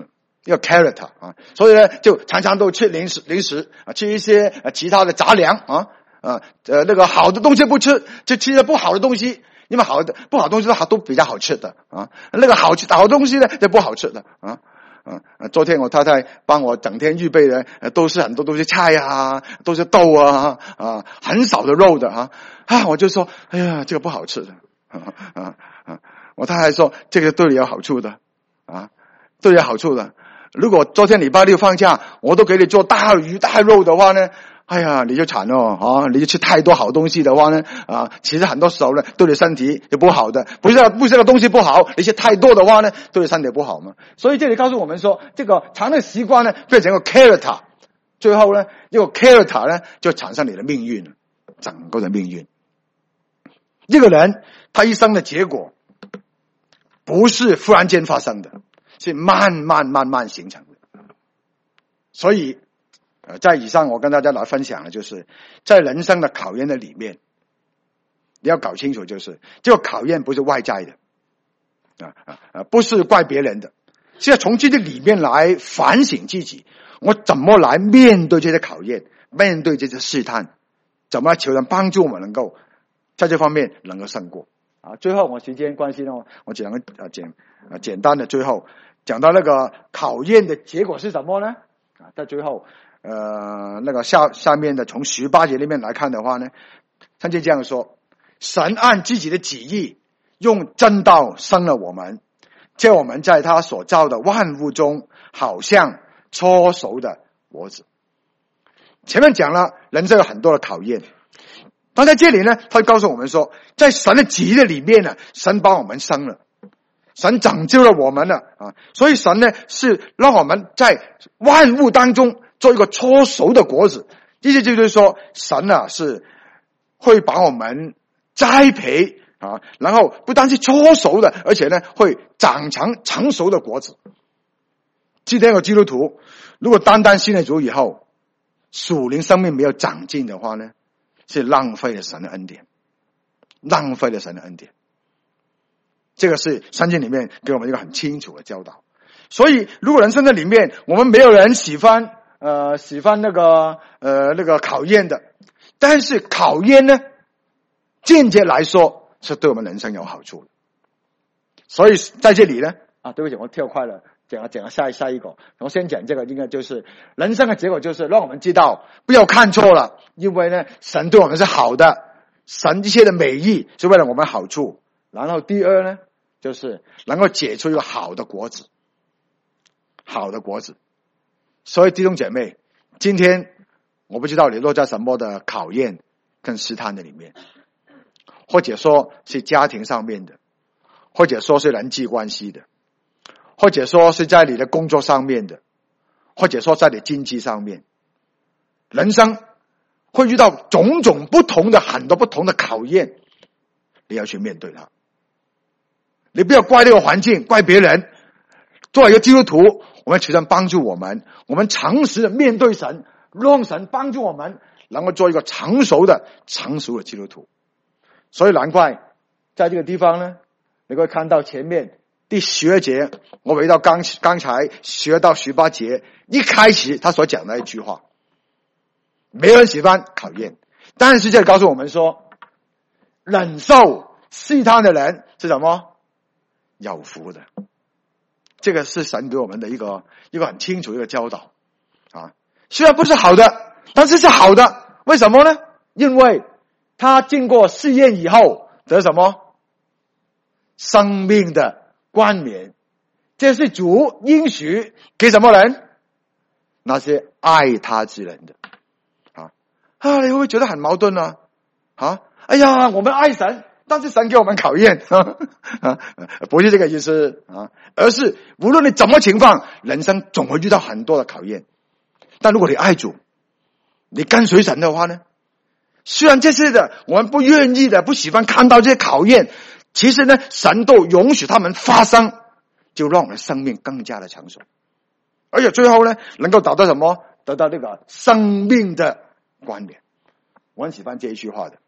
一个 character 啊，所以呢，就常常都吃零食，零食啊，吃一些呃其他的杂粮啊，啊呃那个好的东西不吃，就吃了不好的东西，因为好的不好的东西都好都比较好吃的啊，那个好吃好的东西呢就不好吃的啊。啊，昨天我太太帮我整天预备的，呃，都是很多都是菜啊，都是豆啊，啊，很少的肉的啊，啊，我就说，哎呀，这个不好吃的，啊啊啊！我太太说，这个对你有好处的，啊，对你有好处的。如果昨天礼拜六放假，我都给你做大鱼大肉的话呢，哎呀，你就惨了啊！你就吃太多好东西的话呢，啊，其实很多时候呢，对你身体也不好的。不是不是这个东西不好，你吃太多的话呢，对你身体不好嘛。所以这里告诉我们说，这个常的习惯呢，变成一个 character， 最后呢，这个 character 呢，就产生你的命运了，整个的命运。这个人他一生的结果，不是忽然间发生的，是慢慢慢慢形成的。所以。呃，在以上我跟大家来分享的就是，在人生的考验的里面，你要搞清楚，就是这个考验不是外在的，啊啊啊，不是怪别人的，是要从这个里面来反省自己，我怎么来面对这些考验，面对这些试探，怎么来求人帮助我们能够在这方面能够胜过。啊，最后我时间关系呢，我讲个啊简啊简单的，最后讲到那个考验的结果是什么呢？啊，在最后。呃，那个下下面的从十八节里面来看的话呢，他就这样说：神按自己的旨意，用真道生了我们，叫我们在他所造的万物中，好像初熟的果子。前面讲了人生有很多的考验，但在这里呢，他告诉我们说，在神的旨意的里面呢，神把我们生了，神拯救了我们了啊！所以神呢是让我们在万物当中。做一个初熟的果子，意思就是说，神啊是会把我们栽培啊，然后不单是初熟的，而且呢会长成成熟的果子。今天有基督徒，如果单单信了主以后，属灵生命没有长进的话呢，是浪费了神的恩典，浪费了神的恩典。这个是圣经里面给我们一个很清楚的教导。所以，如果人生在里面，我们没有人喜欢。呃，喜欢那个呃那个考验的，但是考验呢，间接来说是对我们人生有好处的。所以在这里呢，啊，对不起，我跳快了，讲讲下下一个，我先讲这个，应该就是人生的结果，就是让我们知道不要看错了，因为呢，神对我们是好的，神一切的美意是为了我们好处。然后第二呢，就是能够结出一个好的果子，好的果子。所以弟兄姐妹，今天我不知道你落在什么的考验跟试探的里面，或者说是家庭上面的，或者说是人际关系的，或者说是在你的工作上面的，或者说在你经济上面，人生会遇到种种不同的很多不同的考验，你要去面对它。你不要怪这个环境，怪别人。作为一个基督徒，我们求神帮助我们，我们诚实的面对神，让神帮助我们能够做一个成熟的成熟的基督徒。所以难怪在这个地方呢，你会看到前面第十二节，我回到刚刚才学到十八节一开始他所讲的一句话，没人喜欢考验，但是这里告诉我们说，忍受试探的人是什么？有福的。这个是神给我们的一个一个很清楚的一个教导啊，虽然不是好的，但是是好的。为什么呢？因为他经过试验以后得什么？生命的冠冕。这是主应许给什么人？那些爱他之人的啊啊！你会不会觉得很矛盾呢？啊，哎呀，我们爱神。但是神给我们考验啊啊，不是这个意思啊，而是无论你怎么情况，人生总会遇到很多的考验。但如果你爱主，你跟随神的话呢，虽然这些的我们不愿意的、不喜欢看到这些考验，其实呢，神都允许他们发生，就让我们的生命更加的成熟，而且最后呢，能够达到什么？得到这个生命的冠冕。我很喜欢这一句话的。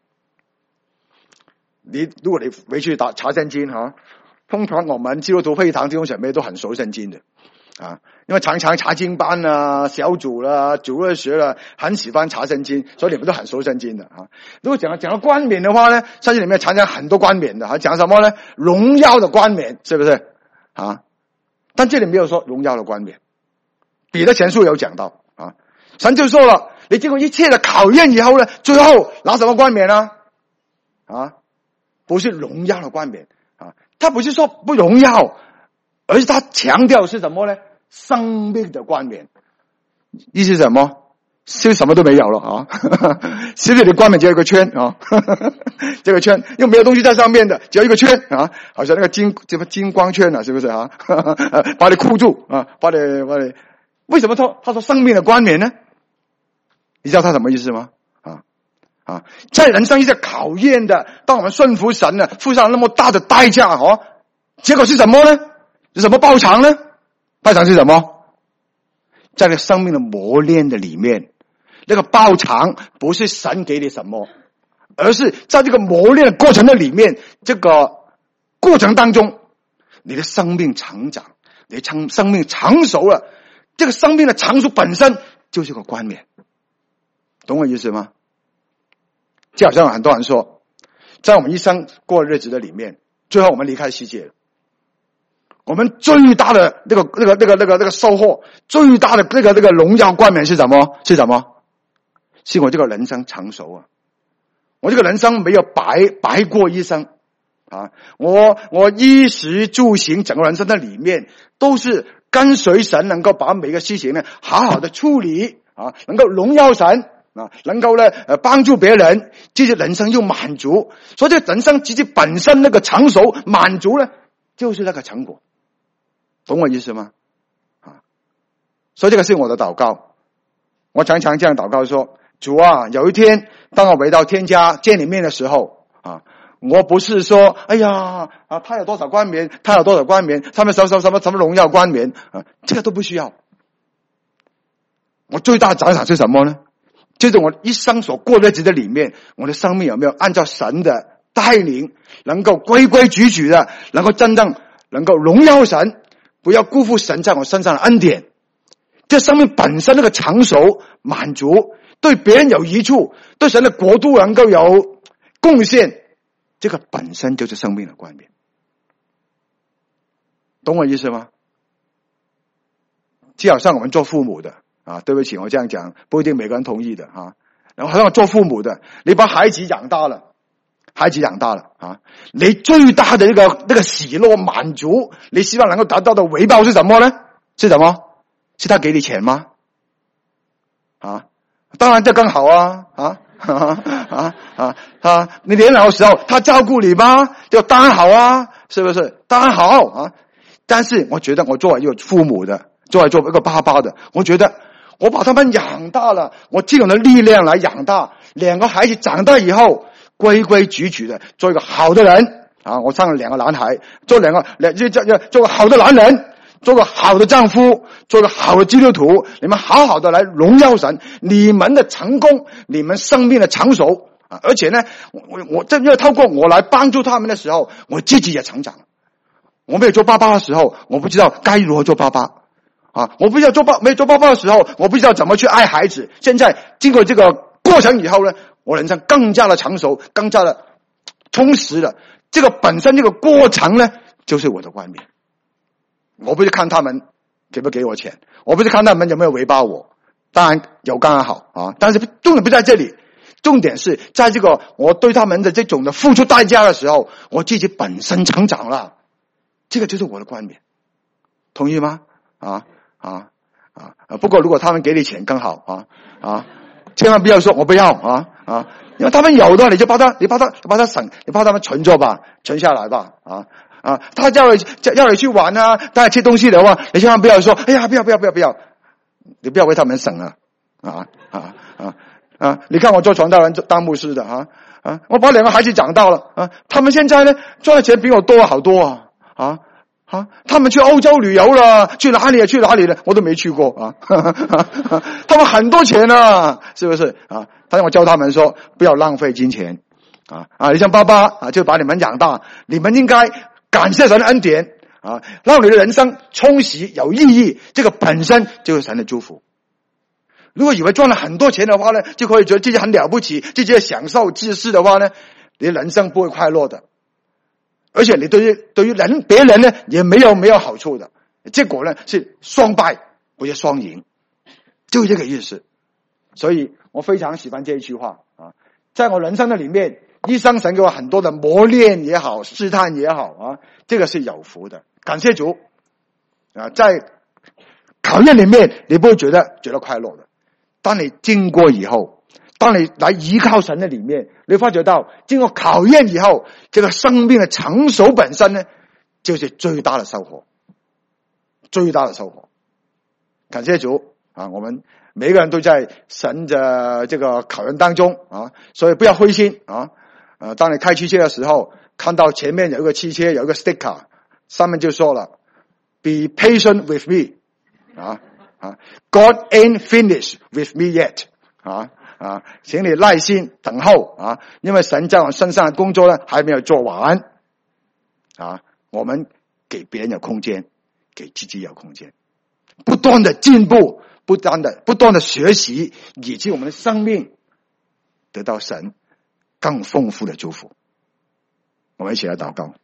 你如果你回去打查圣经哈，通常我们基督徒会堂弟兄姐妹都很熟圣经的， 啊，因为常常查经班啊、小组啦、主日学啦，很喜欢查圣经，所以你们都很熟圣经的啊。如果讲到讲到冠冕的话呢，圣经里面常常很多冠冕的，还讲什么呢？荣耀的冠冕，是不是啊？但这里没有说荣耀的冠冕。彼得前书有讲到啊，神就说了，你经过一切的考验以后呢，最后拿什么冠冕呢？啊，不是荣耀的冠冕啊，他不是说不荣耀，而是他强调是什么呢？生命的冠冕。意思是什么？是什么都没有了啊！其实你的冠冕只有一个圈啊，这个圈又没有东西在上面的，只有一个圈啊，好像那个金什么金光圈啊，是不是啊？把你箍住啊，把你把你。为什么他他说生命的冠冕呢？你知道他什么意思吗？啊啊，在人生一些考验的，当我们顺服神呢，付上那么大的代价哦，结果是什么呢？是什么报偿呢？报偿是什么？在这个生命的磨练的里面，那个报偿不是神给你什么，而是在这个磨练的过程的里面，这个过程当中，你的生命成长，你的生生命成熟了，这个生命的成熟本身就是个冠冕，懂我意思吗？就好像很多人说，在我们一生过日子的里面，最后我们离开世界了，我们最大的那个那个那个那个那个收获，最大的那个那个荣耀冠冕是什么？是什么？是我这个人生成熟啊！我这个人生没有白白过一生啊！我我衣食住行整个人生的里面都是跟随神，能够把每个事情呢好好的处理啊，能够荣耀神啊，能够呢呃帮助别人，这些人生又满足。所以这个人生自己本身那个成熟满足呢，就是那个成果，懂我意思吗？啊，所以这个是我的祷告。我常常这样祷告说，主啊，有一天当我回到天家见你面的时候啊，我不是说哎呀啊，他有多少冠冕，他有多少冠冕，他们什么什么什么什么荣耀冠冕啊，这个都不需要。我最大的奖赏是什么呢？就是我一生所过日子的里面，我的生命有没有按照神的带领，能够规规矩矩的，能够真正能够荣耀神，不要辜负神在我身上的恩典。这生命本身那个成熟满足，对别人有益处，对神的国度能够有贡献，这个本身就是生命的冠冕，懂我意思吗？就好像我们做父母的啊，对不起，我这样讲不一定每个人同意的啊。然后好像做父母的，你把孩子养大了，孩子养大了啊，你最大的那个那个喜乐满足，你希望能够达到的回报是什么呢？是什么？是他给你钱吗？啊，当然这更好啊啊啊啊啊啊！你年老的时候他照顾你吗？就当然好啊，是不是？当然好啊。但是我觉得我作为一个父母的，作为做一个爸爸的，我觉得我把他们养大了，我尽我的力量来养大两个孩子，长大以后规规矩矩的做一个好的人啊！我生了两个男孩，做两个两就叫做个好的男人，做个好的丈夫，做个好的基督徒，你们好好的来荣耀神，你们的成功，你们生命的成熟啊！而且呢，我我正要透过我来帮助他们的时候，我自己也成长。我没有做爸爸的时候，我不知道该如何做爸爸啊！我不知道做爸没有做爸爸的时候，我不知道怎么去爱孩子。现在经过这个过程以后呢，我人生更加的成熟，更加的充实了。这个本身这个过程呢，就是我的冠冕。我不是看他们给不给我钱，我不是看他们有没有回报我，当然有刚刚好啊，但是重点不在这里，重点是在这个我对他们的这种的付出代价的时候，我自己本身成长了，这个就是我的冠冕，同意吗？啊啊啊！不过如果他们给你钱更好啊啊，千万不要说我不要啊啊，因为他们有的你就把他你把他把他省，你把他们存着吧，存下来吧啊。啊，他叫你叫要你去玩啊，带你吃东西的话，你千万不要说，哎呀，不要不要不要不要，你不要为他们省了，啊啊啊啊！你看我做传道人当牧师的啊啊，我把两个孩子长大了啊，他们现在呢赚的钱比我多好多啊啊啊！他们去欧洲旅游了，去哪里去哪里了，我都没去过啊，啊啊他们很多钱啊，是不是啊？但是我教他们说，不要浪费金钱啊啊！你像爸爸啊，就把你们养大，你们应该感谢神的恩典啊，让你的人生充实有意义，这个本身就是神的祝福。如果以为赚了很多钱的话呢，就可以觉得自己很了不起，自己享受自私的话呢，你的人生不会快乐的，而且你对于对于人别人呢也没有没有好处的，结果呢是双败不是双赢，就是这个意思。所以我非常喜欢这一句话啊，在我人生的里面，一生神给我很多的磨练也好，试探也好啊，这个是有福的，感谢主啊！在考验里面，你不会觉得觉得快乐的。当你经过以后，当你来依靠神的里面，你发觉到经过考验以后，这个生命的成熟本身呢，就是最大的收获，最大的收获。感谢主啊！我们每个人都在神的这个考验当中啊，所以不要灰心啊！呃，当你开汽车的时候，看到前面有一个汽车有一个 sticker， 上面就说了 "Be patient with me" 啊。啊 ，God ain't finished with me yet 啊啊，请你耐心等候啊，因为神在我身上的工作呢还没有做完啊。我们给别人有空间，给自己有空间，不断的进步，不断的不断的学习，以及我们的生命得到神更丰富的祝福。我们一起来祷告。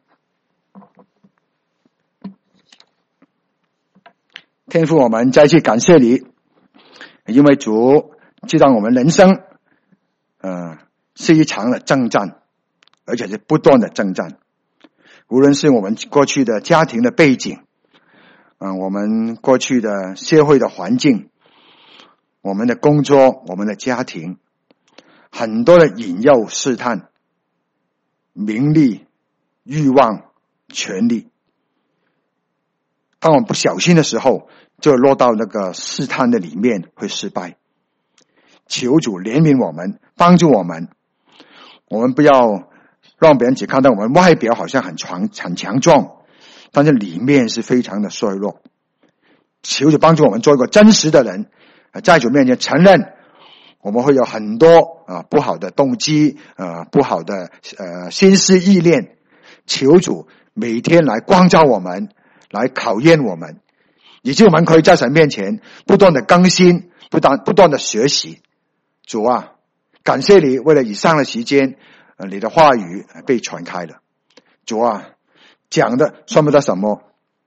天父，我们再次感谢你，因为主知道我们人生呃是一场的征战，而且是不断的征战。无论是我们过去的家庭的背景，嗯、呃，我们过去的社会的环境，我们的工作，我们的家庭，很多的引诱试探，名利、欲望、权力。当我们不小心的时候，就落到那个试探的里面，会失败。求主怜悯我们，帮助我们。我们不要让别人只看到我们外表好像很强很强壮，但是里面是非常的衰弱。求主帮助我们做一个真实的人，在主面前承认我们会有很多啊不好的动机，呃不好的呃心思意念。求主每天来光照我们，来考验我们，以及我们可以在神面前不断的更新，不断不断的学习。主啊，感谢你为了以上的时间，呃，你的话语被传开了。主啊，讲的算不得什么，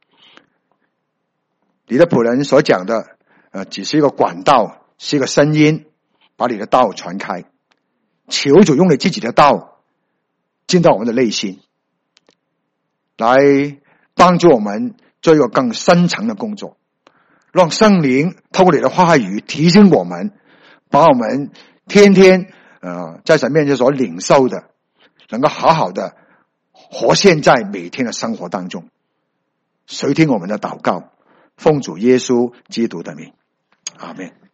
你的仆人所讲的，呃，只是一个管道，是一个声音，把你的道传开。求主用你自己的道进到我们的内心，来帮助我们做一个更深层的工作，让圣灵透过你的话语提醒我们，把我们天天呃在神面前所领受的，能够好好的活现在每天的生活当中。垂听我们的祷告，奉主耶稣基督的名，阿们。